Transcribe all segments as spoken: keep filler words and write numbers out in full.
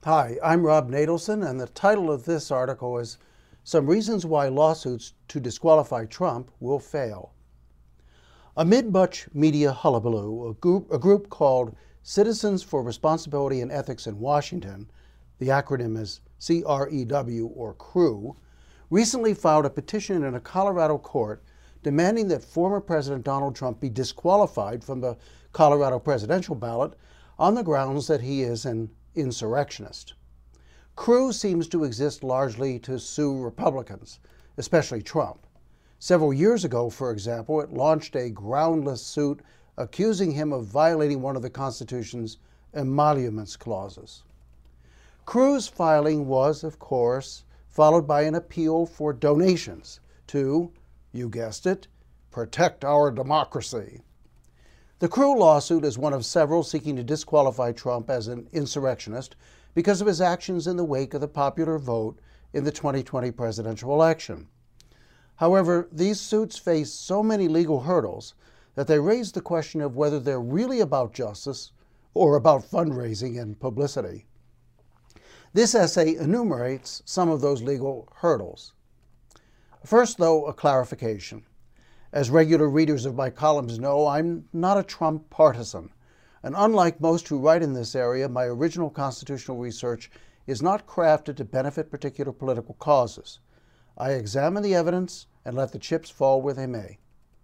Hi, I'm Rob Nadelson, and the title of this article is Some Reasons Why Lawsuits to Disqualify Trump Will Fail. Amid much media hullabaloo, a group, a group called Citizens for Responsibility and Ethics in Washington, the acronym is C R E W or CREW, recently filed a petition in a Colorado court demanding that former President Donald Trump be disqualified from the Colorado presidential ballot on the grounds that he is an insurrectionist. CREW seems to exist largely to sue Republicans, especially Trump. Several years ago, for example, it launched a groundless suit accusing him of violating one of the Constitution's emoluments clauses. CREW's filing was, of course, followed by an appeal for donations to, you guessed it, protect our democracy. The CREW lawsuit is one of several seeking to disqualify Trump as an insurrectionist because of his actions in the wake of the popular vote in the twenty twenty presidential election. However, these suits face so many legal hurdles that they raise the question of whether they're really about justice or about fundraising and publicity. This essay enumerates some of those legal hurdles. First, though, a clarification. As regular readers of my columns know, I'm not a Trump partisan, and unlike most who write in this area, my original constitutional research is not crafted to benefit particular political causes. I examine the evidence and let the chips fall where they may.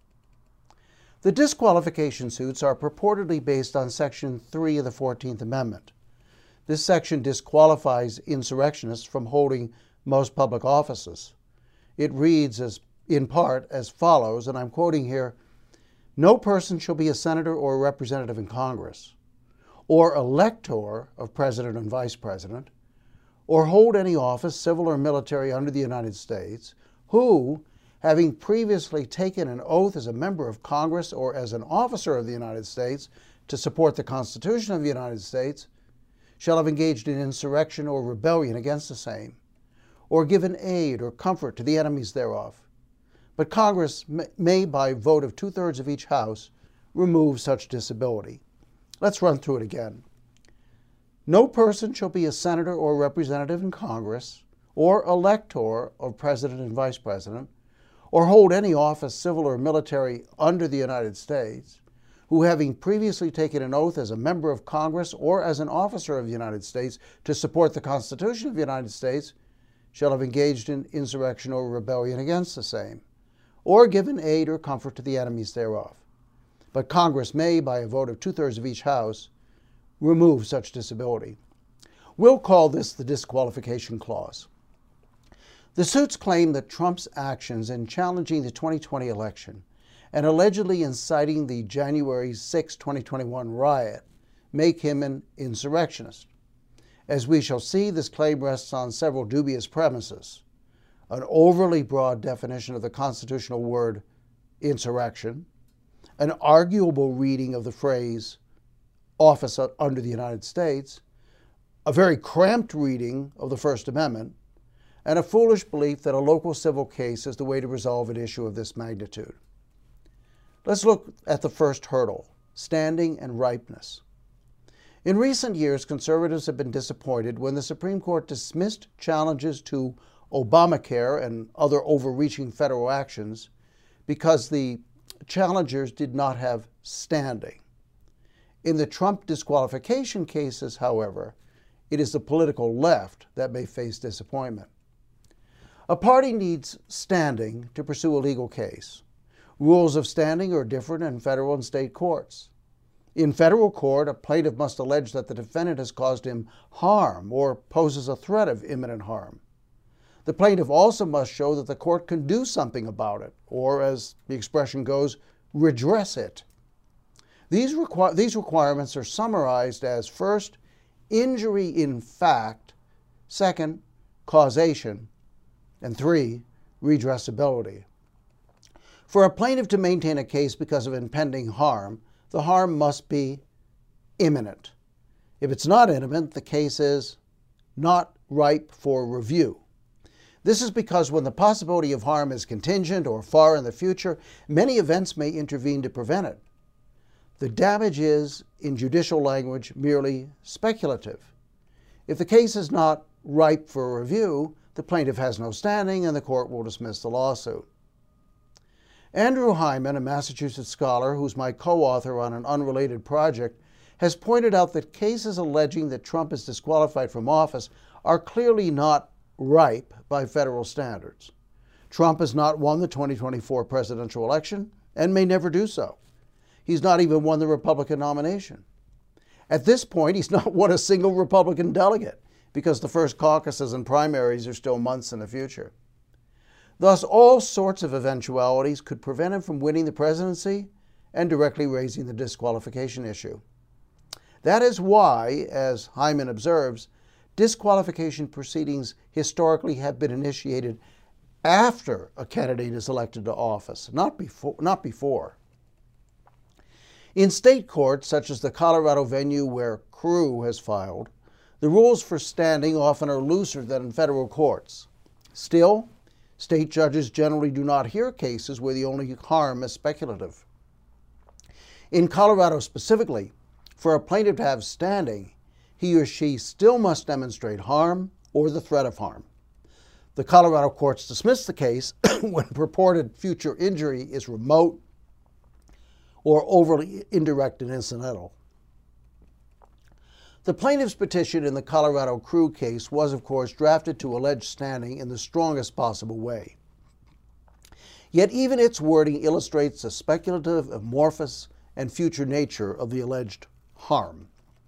The disqualification suits are purportedly based on Section three of the fourteenth Amendment. This section disqualifies insurrectionists from holding most public offices. It reads as in part as follows, and I'm quoting here, "No person shall be a senator or a representative in Congress, or elector of president and vice president, or hold any office, civil or military, under the United States, who, having previously taken an oath as a member of Congress or as an officer of the United States to support the Constitution of the United States, shall have engaged in insurrection or rebellion against the same, or given aid or comfort to the enemies thereof. But Congress may, by vote of two-thirds of each House, remove such disability." Let's run through it again. No person shall be a senator or representative in Congress, or elector of president and vice president, or hold any office, civil or military, under the United States, who, having previously taken an oath as a member of Congress or as an officer of the United States to support the Constitution of the United States, shall have engaged in insurrection or rebellion against the same, or given aid or comfort to the enemies thereof. But Congress may, by a vote of two-thirds of each House, remove such disability. We'll call this the disqualification clause. The suits claim that Trump's actions in challenging the twenty twenty election and allegedly inciting the January sixth, twenty twenty-one riot make him an insurrectionist. As we shall see, this claim rests on several dubious premises: an overly broad definition of the constitutional word insurrection, an arguable reading of the phrase office under the United States, a very cramped reading of the First Amendment, and a foolish belief that a local civil case is the way to resolve an issue of this magnitude. Let's look at the first hurdle, standing and ripeness. In recent years, conservatives have been disappointed when the Supreme Court dismissed challenges to Obamacare and other overreaching federal actions because the challengers did not have standing. In the Trump disqualification cases, however, it is the political left that may face disappointment. A party needs standing to pursue a legal case. Rules of standing are different in federal and state courts. In federal court, a plaintiff must allege that the defendant has caused him harm or poses a threat of imminent harm. The plaintiff also must show that the court can do something about it, or, as the expression goes, redress it. These, requ- these requirements are summarized as, first, injury in fact, second, causation, and three, redressability. For a plaintiff to maintain a case because of impending harm, the harm must be imminent. If it's not imminent, the case is not ripe for review. This is because when the possibility of harm is contingent or far in the future, many events may intervene to prevent it. The damage is, in judicial language, merely speculative. If the case is not ripe for review, the plaintiff has no standing and the court will dismiss the lawsuit. Andrew Hyman, a Massachusetts scholar who's my co-author on an unrelated project, has pointed out that cases alleging that Trump is disqualified from office are clearly not ripe by federal standards. Trump has not won the twenty twenty-four presidential election and may never do so. He's not even won the Republican nomination. At this point, he's not won a single Republican delegate because the first caucuses and primaries are still months in the future. Thus, all sorts of eventualities could prevent him from winning the presidency and directly raising the disqualification issue. That is why, as Hyman observes, disqualification proceedings historically have been initiated after a candidate is elected to office, not before. Not before. In state courts, such as the Colorado venue where Crew has filed, the rules for standing often are looser than in federal courts. Still, state judges generally do not hear cases where the only harm is speculative. In Colorado specifically, for a plaintiff to have standing, he or she still must demonstrate harm or the threat of harm. The Colorado courts dismiss the case when purported future injury is remote or overly indirect and incidental. The plaintiff's petition in the Colorado Crew case was, of course, drafted to allege standing in the strongest possible way. Yet even its wording illustrates the speculative, amorphous, and future nature of the alleged harm.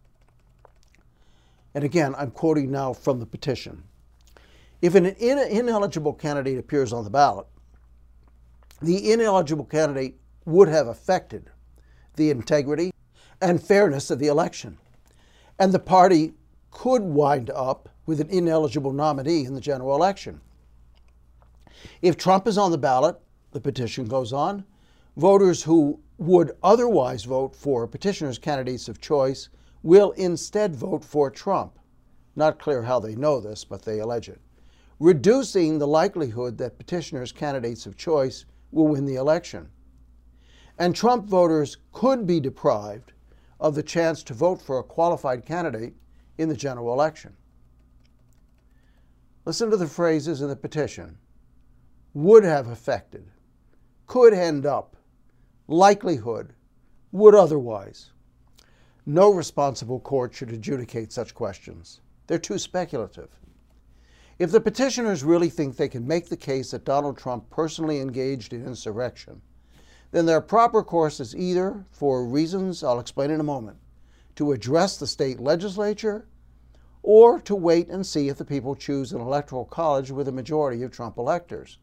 And again, I'm quoting now from the petition. If an in ineligible candidate appears on the ballot, the ineligible candidate would have affected the integrity and fairness of the election, and the party could wind up with an ineligible nominee in the general election. If Trump is on the ballot, the petition goes on, voters who would otherwise vote for petitioners' candidates of choice will instead vote for Trump. Not clear how they know this, but they allege it, reducing the likelihood that petitioners' candidates of choice will win the election. And Trump voters could be deprived of the chance to vote for a qualified candidate in the general election. Listen to the phrases in the petition. Would have affected, could end up, likelihood, would otherwise. No responsible court should adjudicate such questions. They're too speculative. If the petitioners really think they can make the case that Donald Trump personally engaged in insurrection, then their proper course is either, for reasons I'll explain in a moment, to address the state legislature, or to wait and see if the people choose an electoral college with a majority of Trump electors.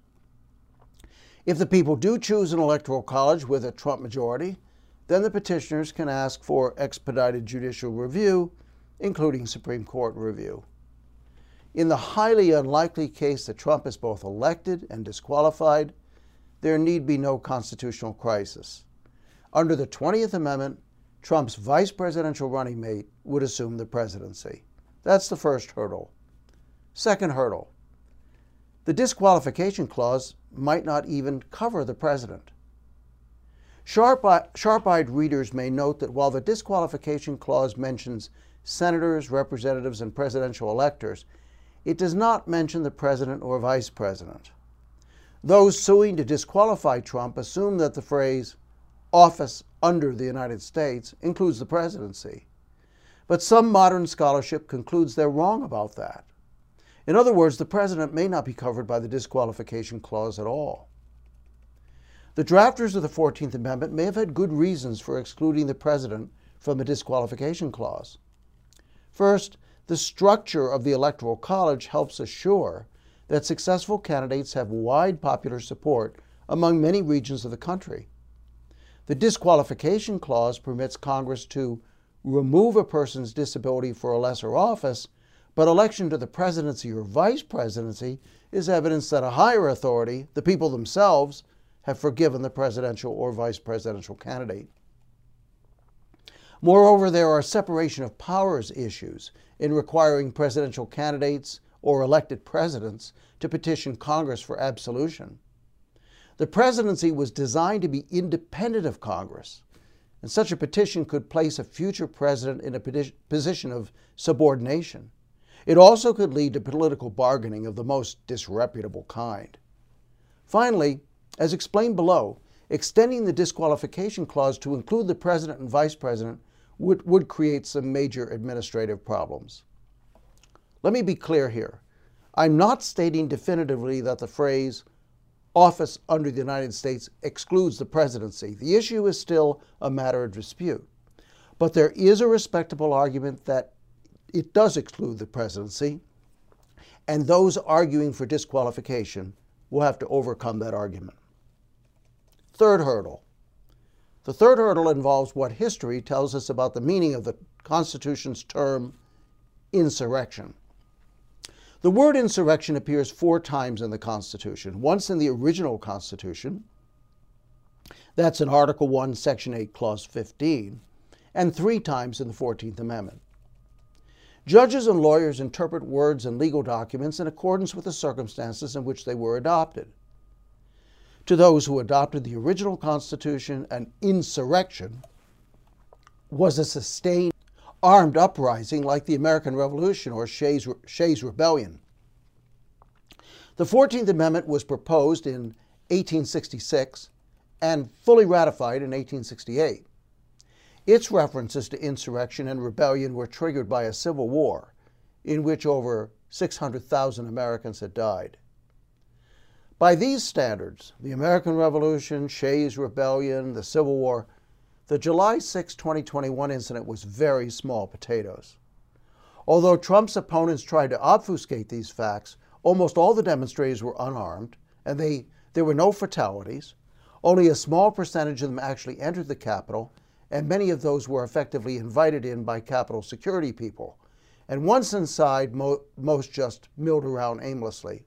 If the people do choose an electoral college with a Trump majority, then the petitioners can ask for expedited judicial review, including Supreme Court review. In the highly unlikely case that Trump is both elected and disqualified, there need be no constitutional crisis. Under the twentieth Amendment, Trump's vice presidential running mate would assume the presidency. That's the first hurdle. Second hurdle, the disqualification clause might not even cover the president. Sharp-eyed readers may note that while the disqualification clause mentions senators, representatives, and presidential electors, it does not mention the president or vice president. Those suing to disqualify Trump assume that the phrase office under the United States includes the presidency. But some modern scholarship concludes they're wrong about that. In other words, the president may not be covered by the disqualification clause at all. The drafters of the fourteenth Amendment may have had good reasons for excluding the president from the disqualification clause. First, the structure of the Electoral College helps assure that successful candidates have wide popular support among many regions of the country. The disqualification clause permits Congress to remove a person's disability for a lesser office, but election to the presidency or vice presidency is evidence that a higher authority, the people themselves, have forgiven the presidential or vice presidential candidate. Moreover, there are separation of powers issues in requiring presidential candidates or elected presidents to petition Congress for absolution. The presidency was designed to be independent of Congress, and such a petition could place a future president in a position of subordination. It also could lead to political bargaining of the most disreputable kind. Finally, as explained below, extending the disqualification clause to include the president and vice president would, would create some major administrative problems. Let me be clear here. I'm not stating definitively that the phrase office under the United States excludes the presidency. The issue is still a matter of dispute. But there is a respectable argument that it does exclude the presidency, and those arguing for disqualification will have to overcome that argument. Third hurdle. The third hurdle involves what history tells us about the meaning of the Constitution's term insurrection. The word insurrection appears four times in the Constitution. Once in the original Constitution, that's in Article one, Section eight, Clause fifteen, and three times in the fourteenth Amendment. Judges and lawyers interpret words in legal documents in accordance with the circumstances in which they were adopted. To those who adopted the original Constitution, an insurrection was a sustained armed uprising like the American Revolution or Shays, Shays Rebellion. The fourteenth Amendment was proposed in eighteen sixty-six and fully ratified in eighteen sixty-eight. Its references to insurrection and rebellion were triggered by a civil war in which over six hundred thousand Americans had died. By these standards, the American Revolution, Shays Rebellion, the Civil War, the July sixth, twenty twenty-one incident was very small potatoes. Although Trump's opponents tried to obfuscate these facts, almost all the demonstrators were unarmed, and they, there were no fatalities. Only a small percentage of them actually entered the Capitol, and many of those were effectively invited in by Capitol security people. And once inside, mo most just milled around aimlessly.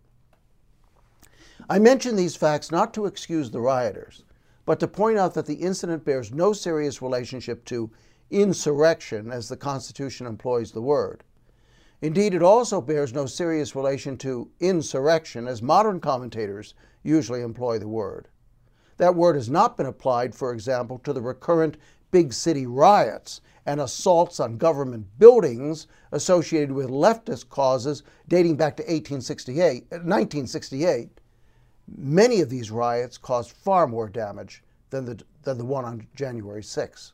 I mention these facts not to excuse the rioters, but to point out that the incident bears no serious relationship to insurrection, as the Constitution employs the word. Indeed, it also bears no serious relation to insurrection, as modern commentators usually employ the word. That word has not been applied, for example, to the recurrent big city riots and assaults on government buildings associated with leftist causes dating back to eighteen sixty-eight, nineteen sixty-eight. Many of these riots caused far more damage than the, than the one on January sixth.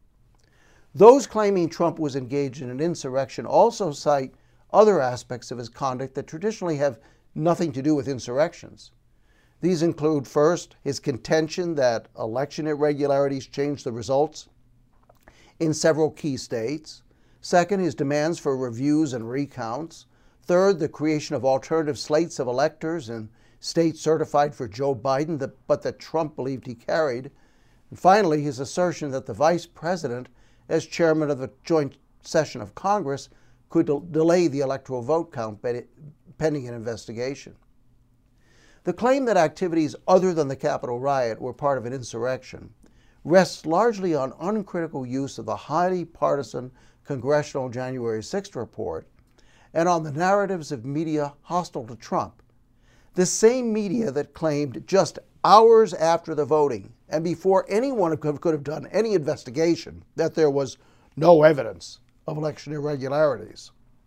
Those claiming Trump was engaged in an insurrection also cite other aspects of his conduct that traditionally have nothing to do with insurrections. These include, first, his contention that election irregularities changed the results in several key states. Second, his demands for reviews and recounts. Third, the creation of alternative slates of electors in states certified for Joe Biden, that, but that Trump believed he carried. And finally, his assertion that the vice president, as chairman of the joint session of Congress, could de- delay the electoral vote count pending an investigation. The claim that activities other than the Capitol riot were part of an insurrection rests largely on uncritical use of the highly partisan congressional January sixth report and on the narratives of media hostile to Trump. The same media that claimed just hours after the voting and before anyone could have done any investigation that there was no evidence of election irregularities.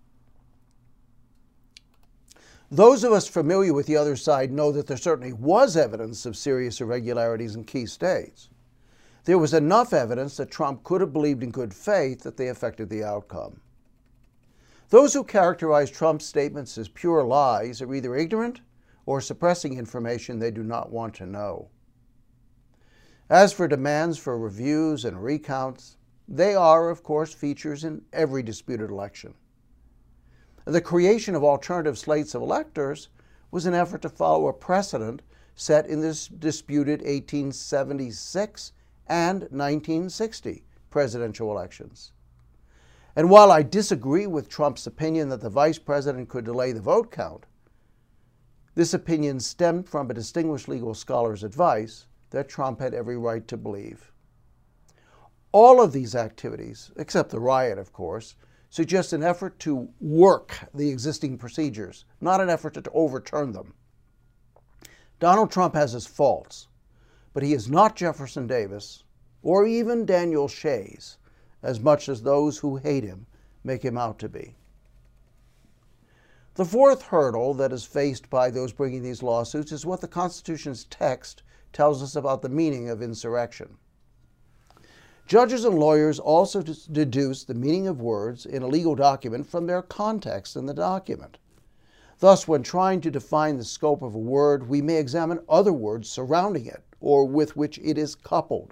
Those of us familiar with the other side know that there certainly was evidence of serious irregularities in key states. There was enough evidence that Trump could have believed in good faith that they affected the outcome. Those who characterize Trump's statements as pure lies are either ignorant or suppressing information they do not want to know. As for demands for reviews and recounts, they are, of course, features in every disputed election. The creation of alternative slates of electors was an effort to follow a precedent set in this disputed eighteen seventy-six and nineteen sixty presidential elections. And while I disagree with Trump's opinion that the vice president could delay the vote count, this opinion stemmed from a distinguished legal scholar's advice that Trump had every right to believe. All of these activities, except the riot, of course, suggest an effort to work the existing procedures, not an effort to overturn them. Donald Trump has his faults, but he is not Jefferson Davis or even Daniel Shays, as much as those who hate him make him out to be. The fourth hurdle that is faced by those bringing these lawsuits is what the Constitution's text tells us about the meaning of insurrection. Judges and lawyers also deduce the meaning of words in a legal document from their context in the document. Thus, when trying to define the scope of a word, we may examine other words surrounding it or with which it is coupled.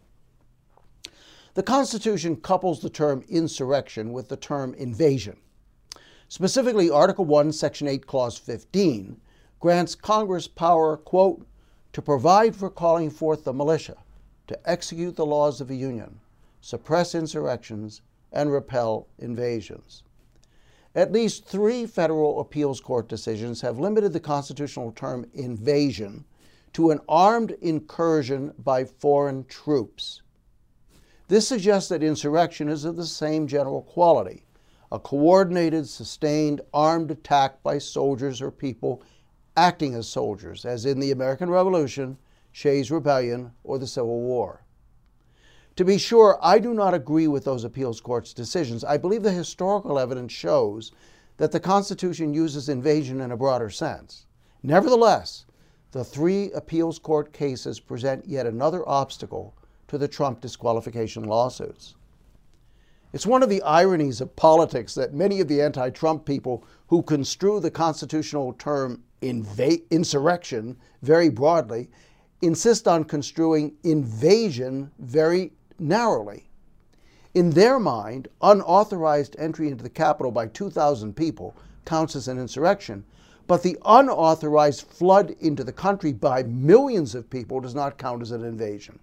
The Constitution couples the term insurrection with the term invasion. Specifically, Article one, Section eight, Clause fifteen grants Congress power, quote, to provide for calling forth the militia, to execute the laws of the Union, suppress insurrections, and repel invasions. At least three federal appeals court decisions have limited the constitutional term invasion to an armed incursion by foreign troops. This suggests that insurrection is of the same general quality, a coordinated, sustained, armed attack by soldiers or people acting as soldiers, as in the American Revolution, Shays' Rebellion, or the Civil War. To be sure, I do not agree with those appeals court's decisions. I believe the historical evidence shows that the Constitution uses invasion in a broader sense. Nevertheless, the three appeals court cases present yet another obstacle to the Trump disqualification lawsuits. It's one of the ironies of politics that many of the anti-Trump people who construe the constitutional term inva- insurrection very broadly insist on construing invasion very narrowly. In their mind, unauthorized entry into the Capitol by two thousand people counts as an insurrection, but the unauthorized flood into the country by millions of people does not count as an invasion.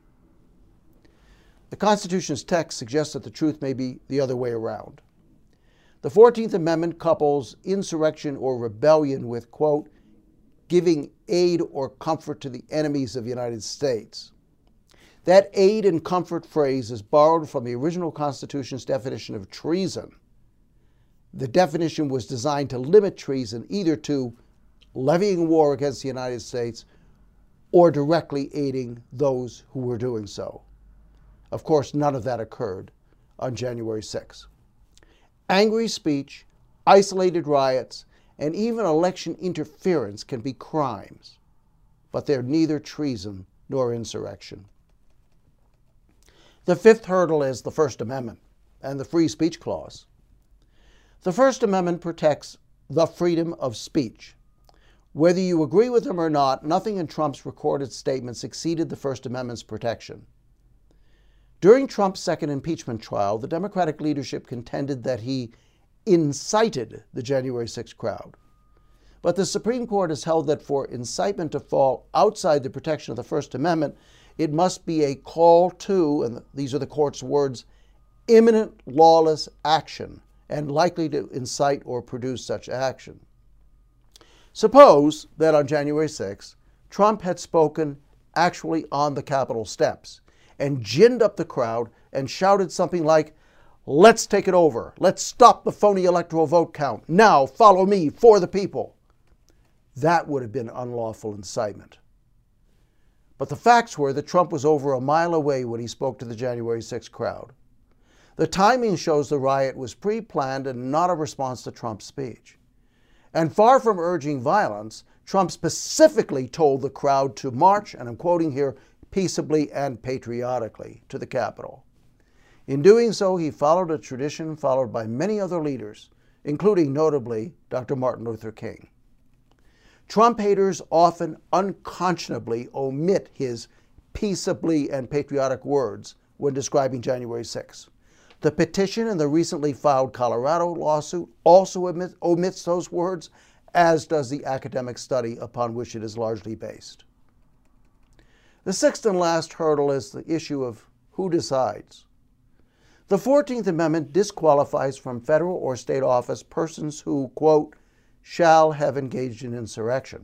The Constitution's text suggests that the truth may be the other way around. The fourteenth Amendment couples insurrection or rebellion with, quote, giving aid or comfort to the enemies of the United States. That aid and comfort phrase is borrowed from the original Constitution's definition of treason. The definition was designed to limit treason either to levying war against the United States or directly aiding those who were doing so. Of course, none of that occurred on January sixth. Angry speech, isolated riots, and even election interference can be crimes, but they're neither treason nor insurrection. The fifth hurdle is the First Amendment and the Free Speech Clause. The First Amendment protects the freedom of speech. Whether you agree with him or not, nothing in Trump's recorded statements exceeded the First Amendment's protection. During Trump's second impeachment trial, the Democratic leadership contended that he incited the January sixth crowd. But the Supreme Court has held that for incitement to fall outside the protection of the First Amendment, it must be a call to, and these are the court's words, imminent lawless action and likely to incite or produce such action. Suppose that on January sixth, Trump had spoken actually on the Capitol steps and ginned up the crowd and shouted something like, "Let's take it over. Let's stop the phony electoral vote count. Now follow me for the people." That would have been unlawful incitement. But the facts were that Trump was over a mile away when he spoke to the January sixth crowd. The timing shows the riot was pre-planned and not a response to Trump's speech. And far from urging violence, Trump specifically told the crowd to march, and I'm quoting here, peaceably and patriotically to the Capitol. In doing so, he followed a tradition followed by many other leaders, including notably Doctor Martin Luther King. Trump haters often unconscionably omit his peaceably and patriotic words when describing January sixth. The petition in the recently filed Colorado lawsuit also omit, omits those words, as does the academic study upon which it is largely based. The sixth and last hurdle is the issue of who decides. The fourteenth Amendment disqualifies from federal or state office persons who, quote, shall have engaged in insurrection.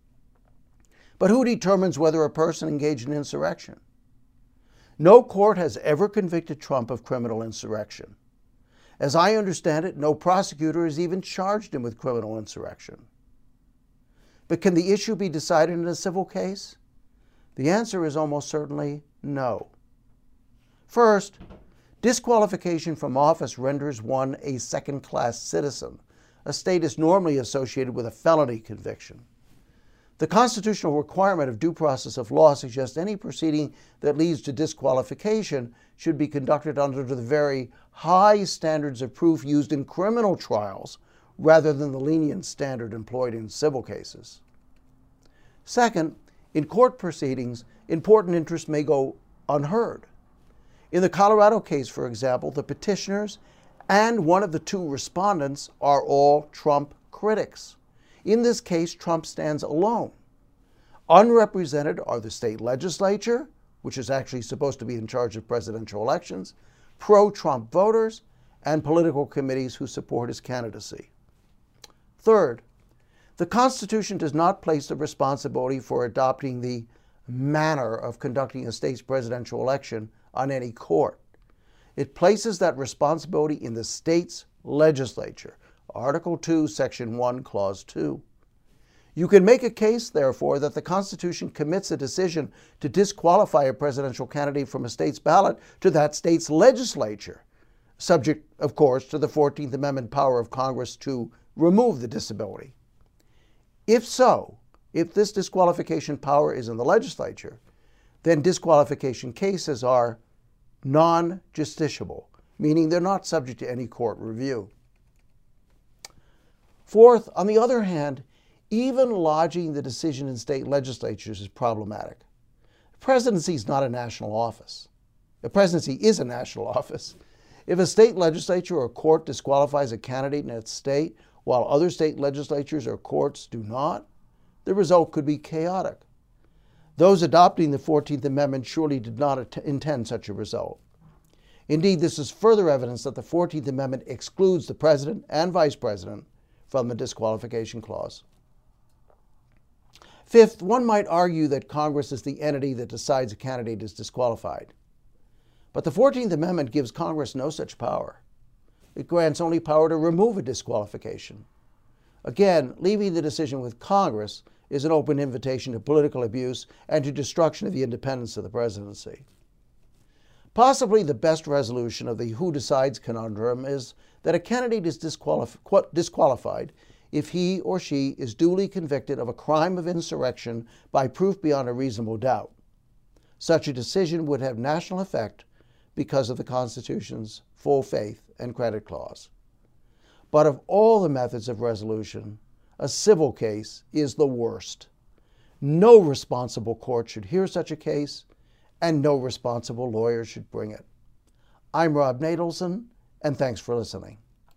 But who determines whether a person engaged in insurrection? No court has ever convicted Trump of criminal insurrection. As I understand it, no prosecutor has even charged him with criminal insurrection. But can the issue be decided in a civil case? The answer is almost certainly no. First, disqualification from office renders one a second-class citizen, a state is normally associated with a felony conviction. The constitutional requirement of due process of law suggests any proceeding that leads to disqualification should be conducted under the very high standards of proof used in criminal trials rather than the lenient standard employed in civil cases. Second, in court proceedings, important interests may go unheard. In the Colorado case, for example, the petitioners and one of the two respondents are all Trump critics. In this case, Trump stands alone. Unrepresented are the state legislature, which is actually supposed to be in charge of presidential elections, pro-Trump voters, and political committees who support his candidacy. Third, the Constitution does not place the responsibility for adopting the manner of conducting a state's presidential election on any court. It places that responsibility in the state's legislature, Article two, Section one, Clause two. You can make a case, therefore, that the Constitution commits a decision to disqualify a presidential candidate from a state's ballot to that state's legislature, subject, of course, to the fourteenth Amendment power of Congress to remove the disability. If so, if this disqualification power is in the legislature, then disqualification cases are non-justiciable, meaning they're not subject to any court review. Fourth, on the other hand, even lodging the decision in state legislatures is problematic. The presidency is not a national office. The presidency is a national office. If a state legislature or court disqualifies a candidate in its state while other state legislatures or courts do not, the result could be chaotic. Those adopting the fourteenth Amendment surely did not intend such a result. Indeed, this is further evidence that the fourteenth Amendment excludes the president and vice president from the disqualification clause. Fifth, one might argue that Congress is the entity that decides a candidate is disqualified. But the fourteenth Amendment gives Congress no such power. It grants only power to remove a disqualification. Again, leaving the decision with Congress is an open invitation to political abuse and to destruction of the independence of the presidency. Possibly the best resolution of the who decides conundrum is that a candidate is disqualif- disqualified if he or she is duly convicted of a crime of insurrection by proof beyond a reasonable doubt. Such a decision would have national effect because of the Constitution's full faith and credit clause. But of all the methods of resolution, a civil case is the worst. No responsible court should hear such a case, and no responsible lawyer should bring it. I'm Rob Natelson, and thanks for listening.